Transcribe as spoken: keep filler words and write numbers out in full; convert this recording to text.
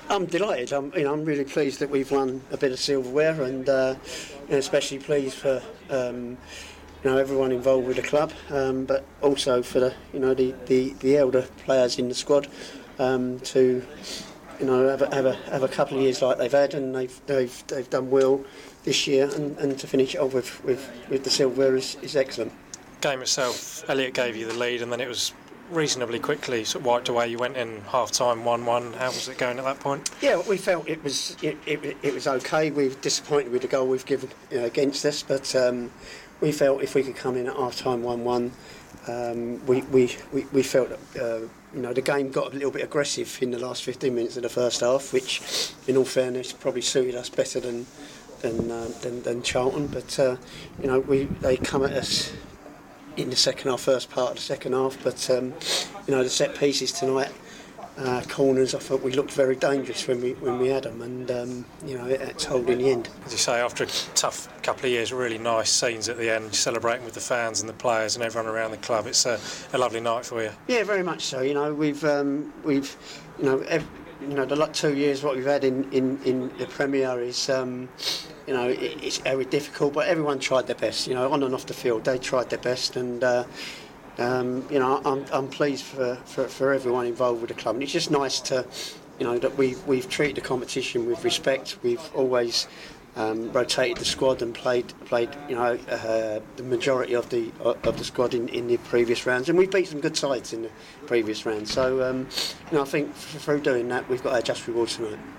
I'm delighted. I'm, you know, I'm really pleased that we've won a bit of silverware, and uh, you know, especially pleased for um, you know everyone involved with the club, um, but also for the you know the, the, the elder players in the squad um, to you know have a, have a have a couple of years like they've had, and they've they've they've done well this year, and, and to finish it off with, with, with the silverware is, is excellent. Game itself, Elliot gave you the lead, and then it was reasonably quickly sort of wiped away. You went in half time one one. How was it going at that point? Yeah, we felt it was it, it, it was okay. We were disappointed with the goal we've given you know, against us, but um, we felt if we could come in at half time one one, um, we, we, we, we felt that uh, you know the game got a little bit aggressive in the last fifteen minutes of the first half, which in all fairness probably suited us better than than uh, than, than Charlton. But uh, you know we they come at us in the second half, first part of the second half, but um, you know the set pieces tonight, uh, corners, I thought we looked very dangerous when we when we had them, and um, you know it, it told in the end. As you say, after a tough couple of years, really nice scenes at the end, celebrating with the fans and the players and everyone around the club. It's a, a lovely night for you. Yeah, very much so. You know we've um, we've you know ev- you know the like two years what we've had in, in, in the Premier is. Um, You know, it, it's very difficult, but everyone tried their best. You know, on and off the field, they tried their best, and uh, um, you know, I'm I'm pleased for, for, for everyone involved with the club. And it's just nice to, you know, that we've we've treated the competition with respect. We've always um, rotated the squad and played played you know uh, the majority of the of the squad in, in the previous rounds, and we've beat some good sides in the previous rounds. So um, you know, I think through doing that, we've got our just reward tonight.